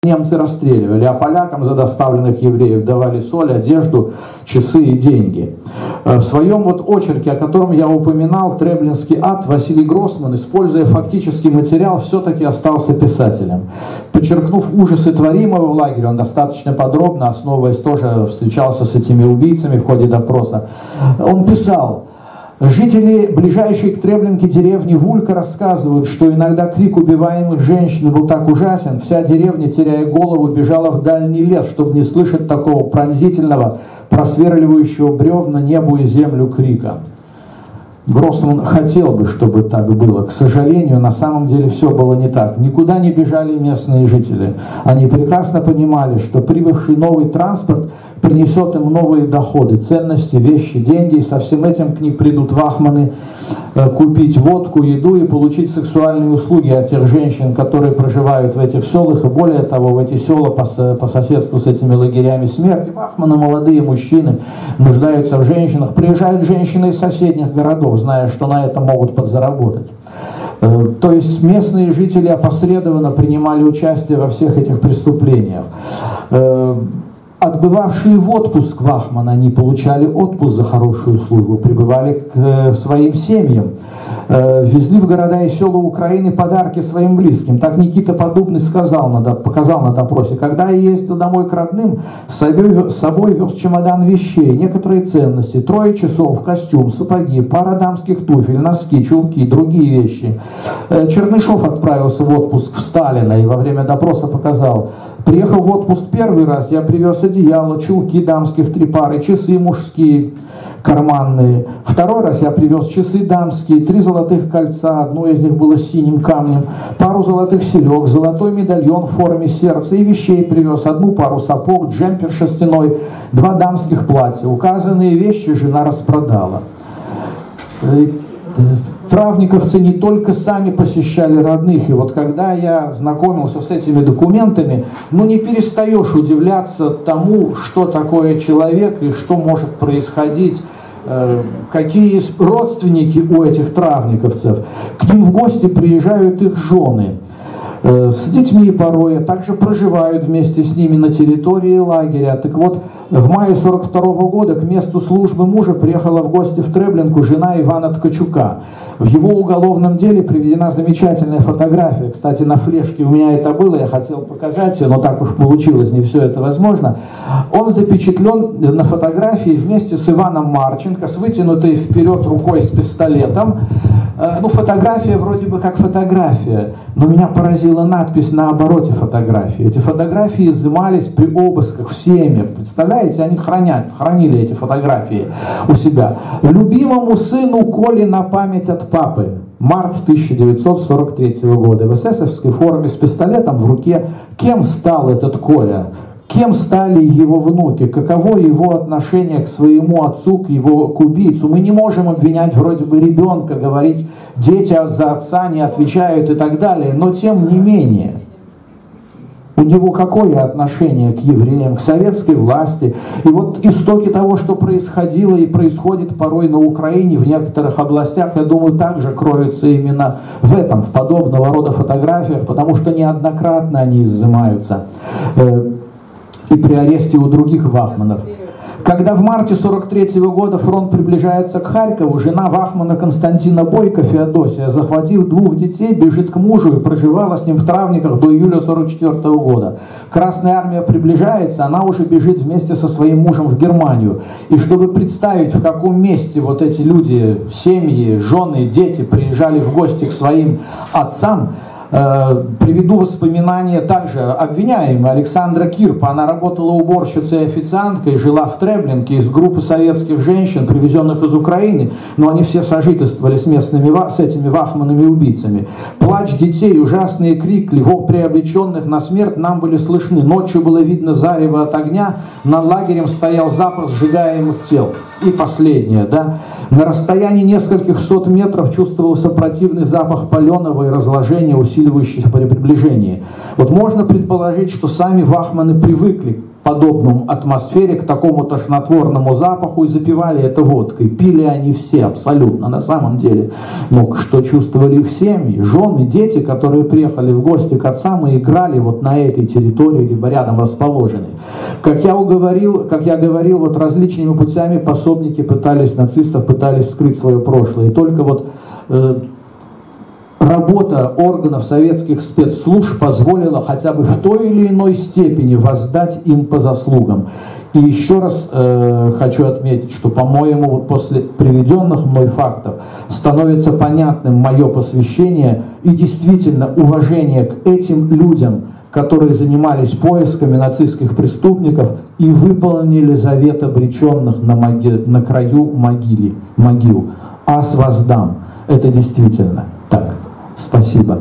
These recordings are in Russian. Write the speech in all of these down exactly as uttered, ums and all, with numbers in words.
немцы расстреливали, а полякам за доставленных евреев давали соль, одежду, часы и деньги. В своем вот очерке, о котором я упоминал, «Треблинский ад», Василий Гроссман, используя фактический материал, все-таки остался писателем. Подчеркнув ужасы творимого в лагере, он достаточно подробно, основываясь тоже, встречался с этими убийцами в ходе допроса, он писал: жители ближайшей к Треблинке деревни Вулька рассказывают, что иногда крик убиваемых женщин был так ужасен, вся деревня, теряя голову, бежала в дальний лес, чтобы не слышать такого пронзительного, просверливающего бревна небу и землю крика. Гроссман хотел бы, чтобы так было. К сожалению, на самом деле все было не так. Никуда не бежали местные жители. Они прекрасно понимали, что прибывший новый транспорт принесет им новые доходы, ценности, вещи, деньги. И со всем этим к ним придут вахманы э, купить водку, еду и получить сексуальные услуги от тех женщин, которые проживают в этих селах. И более того, в эти села по, по соседству с этими лагерями смерти вахманы, молодые мужчины, нуждаются в женщинах. Приезжают женщины из соседних городов, зная, что на это могут подзаработать. То есть местные жители опосредованно принимали участие во всех этих преступлениях. Отбывавшие в отпуск вахманы, они получали отпуск за хорошую службу, прибывали к своим семьям, везли в города и села Украины подарки своим близким. Так Никита Подубный сказал, показал на допросе: когда я ездил домой к родным, с собой, с собой вез чемодан вещей, некоторые ценности, трое часов, костюм, сапоги, пара дамских туфель, носки, чулки, другие вещи. Чернышов отправился в отпуск в Сталино и во время допроса показал: приехав в отпуск первый раз, я привез одеяло, чулки дамских три пары, часы мужские, карманные. Второй раз я привез часы дамские, три золотых кольца, одно из них было с синим камнем, пару золотых серег, золотой медальон в форме сердца и вещей привез, одну пару сапог, джемпер шерстяной, два дамских платья. Указанные вещи жена распродала. Травниковцы не только сами посещали родных, и вот когда я знакомился с этими документами, ну не перестаешь удивляться тому, что такое человек и что может происходить, э, какие родственники у этих травниковцев. К ним в гости приезжают их жены э, с детьми порой, а также проживают вместе с ними на территории лагеря. Так вот, в мае сорок второго года к месту службы мужа приехала в гости в Треблинку жена Ивана Ткачука. В его уголовном деле приведена замечательная фотография. Кстати, на флешке у меня это было, я хотел показать ее, но так уж получилось, не все это возможно. Он запечатлен на фотографии вместе с Иваном Марченко, с вытянутой вперед рукой с пистолетом. Ну, фотография вроде бы как фотография, но меня поразила надпись на обороте фотографии. Эти фотографии изымались при обысках в семьях. Представляете, они хранят, хранили эти фотографии у себя. Любимому сыну Коле на память от папы. Март тысяча девятьсот сорок третьего года. В эсэсовской форме с пистолетом в руке. Кем стал этот Коля? Кем стали его внуки? Каково его отношение к своему отцу, к его к убийцу? Мы не можем обвинять вроде бы ребенка, говорить, дети за отца не отвечают и так далее, но тем не менее, у него какое отношение к евреям, к советской власти? И вот истоки того, что происходило и происходит порой на Украине, в некоторых областях, я думаю, также кроются именно в этом, в подобного рода фотографиях, потому что неоднократно они изымаются. И при аресте у других вахманов. Когда в марте сорок третьего года фронт приближается к Харькову, жена вахмана Константина Бойко, Феодосия, захватив двух детей, бежит к мужу и проживала с ним в Травниках до июля сорок четвёртого года. Красная армия приближается, она уже бежит вместе со своим мужем в Германию. И чтобы представить, в каком месте вот эти люди, семьи, жены, дети приезжали в гости к своим отцам, приведу воспоминания также обвиняемой Александра Кирпа. Она работала уборщицей и официанткой, жила в Треблинке из группы советских женщин, привезенных из Украины, но они все сожительствовали с местными, с этими вахманами-убийцами. Плач детей, ужасные крики, вопли обреченных на смерть нам были слышны. Ночью было видно зарево от огня, над лагерем стоял запах сжигаемых тел. И последнее, да, на расстоянии нескольких сот метров чувствовался противный запах паленого и разложения, усиленного усиливающийся при приближении. Вот можно предположить, что сами вахманы привыкли к подобному атмосфере, к такому тошнотворному запаху и запивали это водкой. Пили они все абсолютно, на самом деле. Но что чувствовали их семьи, жены, дети, которые приехали в гости к отцам и играли вот на этой территории, либо рядом расположенной. Как я уговорил, как я говорил, вот различными путями пособники пытались, нацистов пытались скрыть свое прошлое. И только вот э, работа органов советских спецслужб позволила хотя бы в той или иной степени воздать им по заслугам. И еще раз э, хочу отметить, что, по-моему, вот после приведенных мной фактов становится понятным мое посвящение и действительно уважение к этим людям, которые занимались поисками нацистских преступников и выполнили завет обреченных на, моги... на краю могилы, могил. Ас воздам. Это действительно так. Спасибо.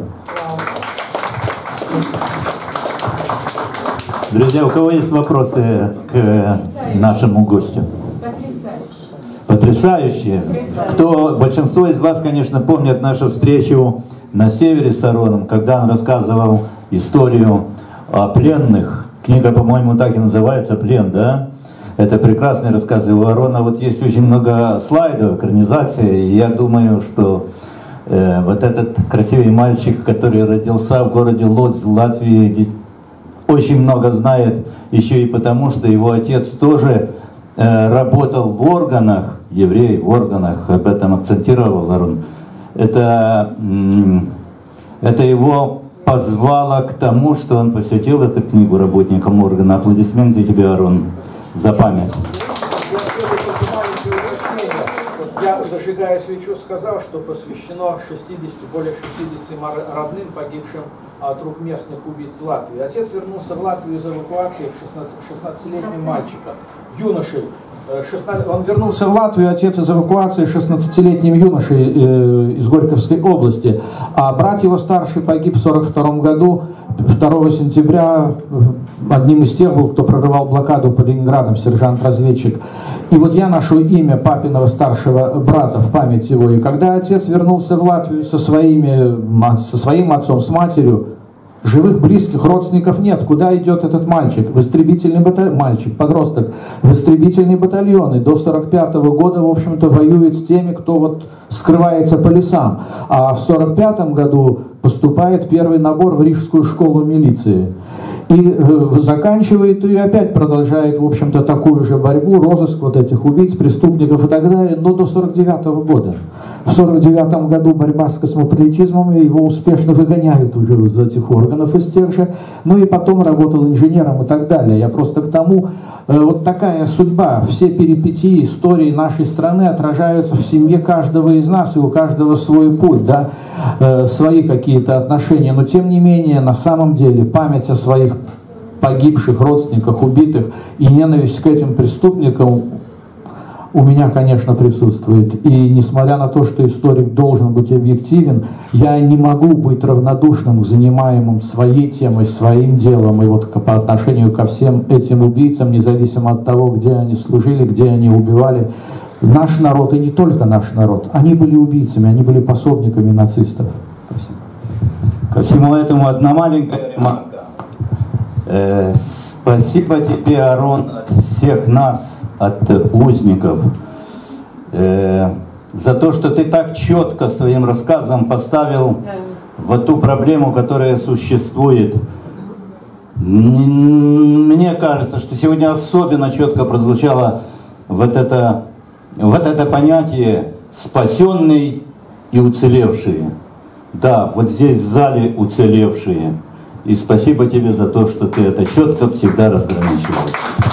Друзья, у кого есть вопросы к нашему гостю? Потрясающе. Кто, большинство из вас, конечно, помнят нашу встречу на севере с Ароном, когда он рассказывал историю о пленных. Книга, по-моему, так и называется «Плен», да? Это прекрасный рассказ. У Арона вот есть очень много слайдов, экранизации, и я думаю, что э, вот этот красивый мальчик, который родился в городе Лодзь, в Латвии, очень много знает еще и потому, что его отец тоже э, работал в органах, еврей в органах, об этом акцентировал Арон. Это, это его позвало к тому, что он посвятил эту книгу работникам органа. Аплодисменты тебе, Арон, за память. Я, зажигая свечу, сказал, что посвящено шестидесяти, более шестидесяти родным, погибшим от рук местных убийц в Латвии. Отец вернулся в Латвию из эвакуации шестнадцатилетним мальчиком, юношей. Он вернулся в Латвию, отец из эвакуации шестнадцатилетним юношей э, из Горьковской области, а брат его старший погиб в сорок втором году, второго сентября, одним из тех был, кто прорывал блокаду под Ленинградом, сержант-разведчик. И вот я ношу имя папиного старшего брата в память его. И когда отец вернулся в Латвию со, своими, со своим отцом, с матерью, живых, близких, родственников нет. Куда идет этот мальчик? В истребительный батальон, мальчик, подросток, в истребительный батальон. И до сорок пятого года, в общем-то, воюет с теми, кто вот скрывается по лесам. А в сорок пятом году поступает первый набор в Рижскую школу милиции. И э, заканчивает и опять продолжает, в общем-то, такую же борьбу, розыск вот этих убийц, преступников и так далее, но до сорок девятого года. В сорок девятом году борьба с космополитизмом, и его успешно выгоняют уже из этих органов, из тех же, ну и потом работал инженером и так далее. Я просто к тому, э, вот такая судьба, все перипетии истории нашей страны отражаются в семье каждого из нас, и у каждого свой путь, да, э, свои какие-то отношения, но тем не менее, на самом деле, память о своих погибших родственниках, убитых и ненависть к этим преступникам у меня, конечно, присутствует. И несмотря на то, что историк должен быть объективен, я не могу быть равнодушным к занимаемым своей темой, своим делом. И вот по отношению ко всем этим убийцам, независимо от того, где они служили, где они убивали, наш народ, и не только наш народ, они были убийцами, они были пособниками нацистов. Спасибо. Ко всему этому одна маленькая ремарка. Э, спасибо тебе, Арон, от всех нас, от узников, э, за то, что ты так четко своим рассказом поставил вот ту проблему, которая существует. Мне кажется, что сегодня особенно четко прозвучало вот это, вот это понятие «спасенный и уцелевшие». Да, вот здесь в зале уцелевшие. И спасибо тебе за то, что ты это четко всегда разграничивал.